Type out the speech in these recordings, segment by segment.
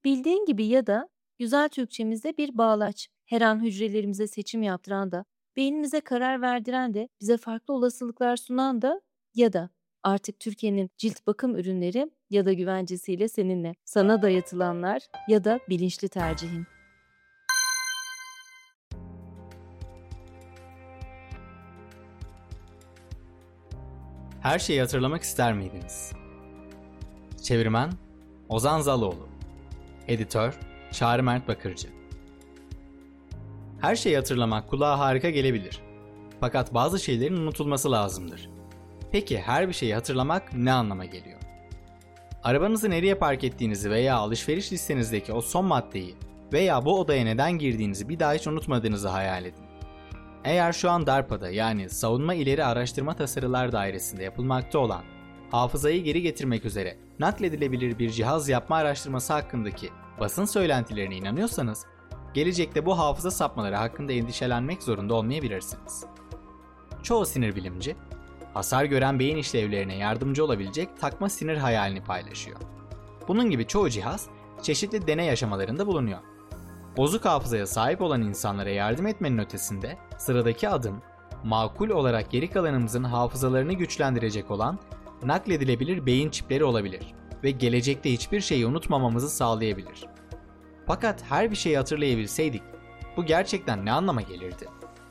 Bildiğin gibi ya da güzel Türkçemizde bir bağlaç. Her an hücrelerimize seçim yaptıran da, beynimize karar verdiren de, bize farklı olasılıklar sunan da ya da artık Türkiye'nin cilt bakım ürünleri ya da güvencesiyle seninle. Sana dayatılanlar ya da bilinçli tercihin. Her şeyi hatırlamak ister miydiniz? Çevirmen Ozan Zaloğlu. Editör Çağrı Mert Bakırcı. Her şeyi hatırlamak kulağa harika gelebilir. Fakat bazı şeylerin unutulması lazımdır. Peki her bir şeyi hatırlamak ne anlama geliyor? Arabanızı nereye park ettiğinizi veya alışveriş listenizdeki o son maddeyi veya bu odaya neden girdiğinizi bir daha hiç unutmadığınızı hayal edin. Eğer şu an DARPA'da, yani Savunma İleri Araştırma Tasarılar Dairesi'nde yapılmakta olan hafızayı geri getirmek üzere nakledilebilir bir cihaz yapma araştırması hakkındaki basın söylentilerine inanıyorsanız, gelecekte bu hafıza sapmaları hakkında endişelenmek zorunda olmayabilirsiniz. Çoğu sinir bilimci, hasar gören beyin işlevlerine yardımcı olabilecek takma sinir hayalini paylaşıyor. Bunun gibi çoğu cihaz çeşitli deney aşamalarında bulunuyor. Bozuk hafızaya sahip olan insanlara yardım etmenin ötesinde sıradaki adım, makul olarak geri kalanımızın hafızalarını güçlendirecek olan nakledilebilir beyin çipleri olabilir ve gelecekte hiçbir şeyi unutmamamızı sağlayabilir. Fakat her bir şeyi hatırlayabilseydik, bu gerçekten ne anlama gelirdi?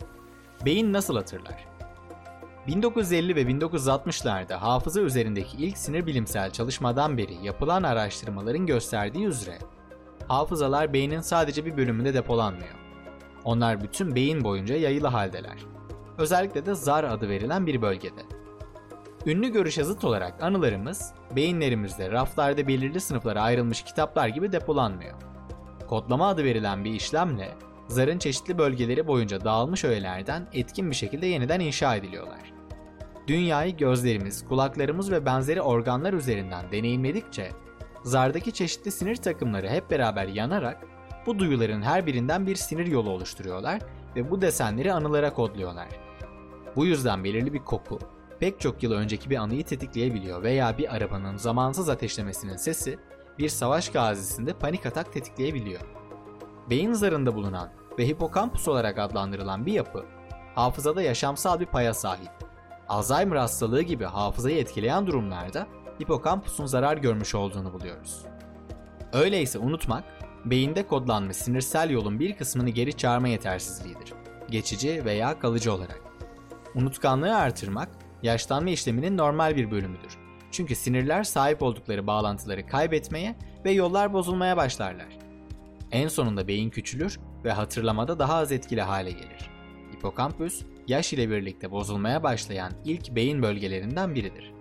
Beyin nasıl hatırlar? 1950 ve 1960'larda hafıza üzerindeki ilk sinir bilimsel çalışmadan beri yapılan araştırmaların gösterdiği üzere, hafızalar beynin sadece bir bölümünde depolanmıyor. Onlar bütün beyin boyunca yayılı haldeler. Özellikle de zar adı verilen bir bölgede. Ünlü görüşe zıt olarak anılarımız, beyinlerimizde raflarda belirli sınıflara ayrılmış kitaplar gibi depolanmıyor. Kodlama adı verilen bir işlemle, zarın çeşitli bölgeleri boyunca dağılmış öğelerden etkin bir şekilde yeniden inşa ediliyorlar. Dünyayı gözlerimiz, kulaklarımız ve benzeri organlar üzerinden deneyimledikçe, zardaki çeşitli sinir takımları hep beraber yanarak bu duyuların her birinden bir sinir yolu oluşturuyorlar ve bu desenleri anılara kodluyorlar. Bu yüzden belirli bir koku, pek çok yıl önceki bir anıyı tetikleyebiliyor veya bir arabanın zamansız ateşlemesinin sesi bir savaş gazisinde panik atak tetikleyebiliyor. Beyin zarında bulunan ve hipokampus olarak adlandırılan bir yapı, hafızada yaşamsal bir paya sahip. Alzheimer hastalığı gibi hafızayı etkileyen durumlarda hipokampusun zarar görmüş olduğunu buluyoruz. Öyleyse unutmak, beyinde kodlanmış sinirsel yolun bir kısmını geri çağırma yetersizliğidir. Geçici veya kalıcı olarak. Unutkanlığı artırmak, yaşlanma işleminin normal bir bölümüdür. Çünkü sinirler sahip oldukları bağlantıları kaybetmeye ve yollar bozulmaya başlarlar. En sonunda beyin küçülür ve hatırlamada daha az etkili hale gelir. Hipokampüs, yaş ile birlikte bozulmaya başlayan ilk beyin bölgelerinden biridir.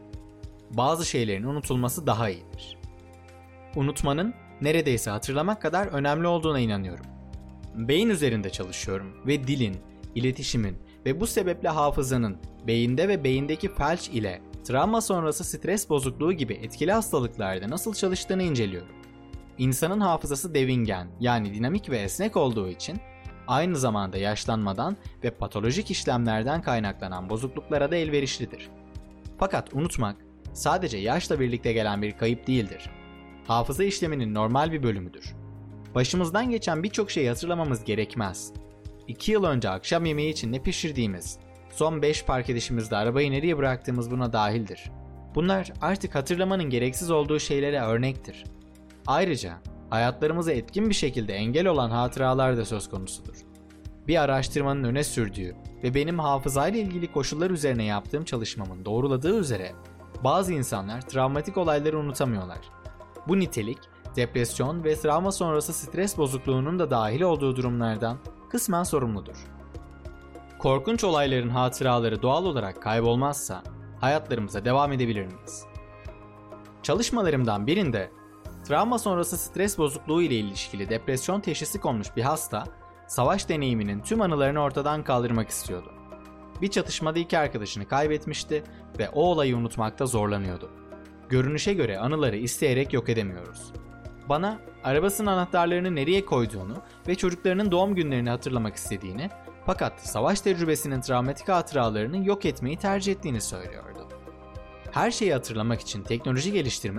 Bazı şeylerin unutulması daha iyidir. Unutmanın neredeyse hatırlamak kadar önemli olduğuna inanıyorum. Beyin üzerinde çalışıyorum ve dilin, iletişimin ve bu sebeple hafızanın beyinde ve beyindeki felç ile travma sonrası stres bozukluğu gibi etkili hastalıklarda nasıl çalıştığını inceliyorum. İnsanın hafızası devingen, yani dinamik ve esnek olduğu için aynı zamanda yaşlanmadan ve patolojik işlemlerden kaynaklanan bozukluklara da elverişlidir. Fakat unutmak sadece yaşla birlikte gelen bir kayıp değildir. Hafıza işleminin normal bir bölümüdür. Başımızdan geçen birçok şeyi hatırlamamız gerekmez. 2 yıl önce akşam yemeği için ne pişirdiğimiz, son 5 park edişimizde arabayı nereye bıraktığımız buna dahildir. Bunlar artık hatırlamanın gereksiz olduğu şeylere örnektir. Ayrıca hayatlarımıza etkin bir şekilde engel olan hatıralar da söz konusudur. Bir araştırmanın öne sürdüğü ve benim hafızayla ilgili koşullar üzerine yaptığım çalışmamın doğruladığı üzere bazı insanlar travmatik olayları unutamıyorlar. Bu nitelik, depresyon ve travma sonrası stres bozukluğunun da dahil olduğu durumlardan kısmen sorumludur. Korkunç olayların hatıraları doğal olarak kaybolmazsa hayatlarımıza devam edebilir miyiz? Çalışmalarımdan birinde travma sonrası stres bozukluğu ile ilişkili depresyon teşhisi konmuş bir hasta, savaş deneyiminin tüm anılarını ortadan kaldırmak istiyordu. Bir çatışmada 2 arkadaşını kaybetmişti ve o olayı unutmakta zorlanıyordu. Görünüşe göre anıları isteyerek yok edemiyoruz. Bana arabasının anahtarlarını nereye koyduğunu ve çocuklarının doğum günlerini hatırlamak istediğini, fakat savaş tecrübesinin travmatik hatıralarını yok etmeyi tercih ettiğini söylüyordu. Her şeyi hatırlamak için teknoloji geliştirmek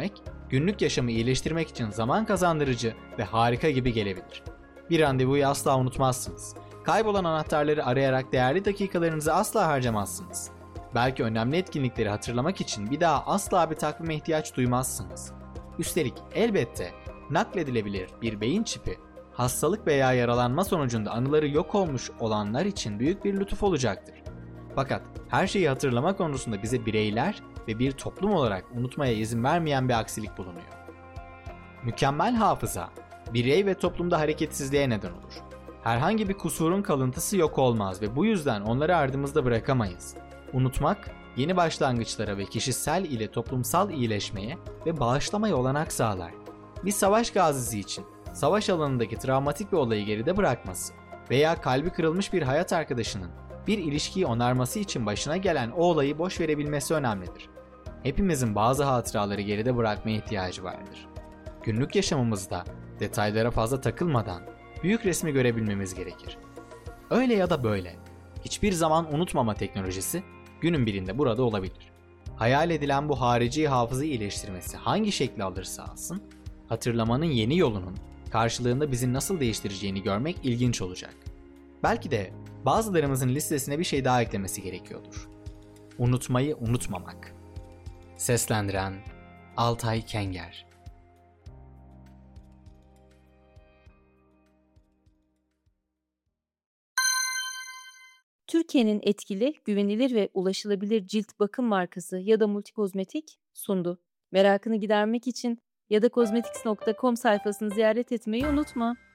Günlük yaşamı iyileştirmek için zaman kazandırıcı ve harika gibi gelebilir. Bir randevuyu asla unutmazsınız. Kaybolan anahtarları arayarak değerli dakikalarınızı asla harcamazsınız. Belki önemli etkinlikleri hatırlamak için bir daha asla bir takvime ihtiyaç duymazsınız. Üstelik elbette nakledilebilir bir beyin çipi, hastalık veya yaralanma sonucunda anıları yok olmuş olanlar için büyük bir lütuf olacaktır. Fakat her şeyi hatırlama konusunda bize bireyler ve bir toplum olarak unutmaya izin vermeyen bir aksilik bulunuyor. Mükemmel hafıza, birey ve toplumda hareketsizliğe neden olur. Herhangi bir kusurun kalıntısı yok olmaz ve bu yüzden onları ardımızda bırakamayız. Unutmak, yeni başlangıçlara ve kişisel ile toplumsal iyileşmeye ve bağışlamaya olanak sağlar. Bir savaş gazisi için savaş alanındaki travmatik bir olayı geride bırakması veya kalbi kırılmış bir hayat arkadaşının bir ilişkiyi onarması için başına gelen o olayı boş verebilmesi önemlidir. Hepimizin bazı hatıraları geride bırakmaya ihtiyacı vardır. Günlük yaşamımızda detaylara fazla takılmadan büyük resmi görebilmemiz gerekir. Öyle ya da böyle, hiçbir zaman unutmama teknolojisi günün birinde burada olabilir. Hayal edilen bu harici hafıza iyileştirmesi hangi şekli alırsa alsın, hatırlamanın yeni yolunun karşılığında bizi nasıl değiştireceğini görmek ilginç olacak. Belki de bazılarımızın listesine bir şey daha eklemesi gerekiyordur. Unutmayı unutmamak. Seslendiren Altay Kenger. Türkiye'nin etkili, güvenilir ve ulaşılabilir cilt bakım markası ya da Multikozmetik sundu. Merakını gidermek için ya da kozmetics.com sayfasını ziyaret etmeyi unutma.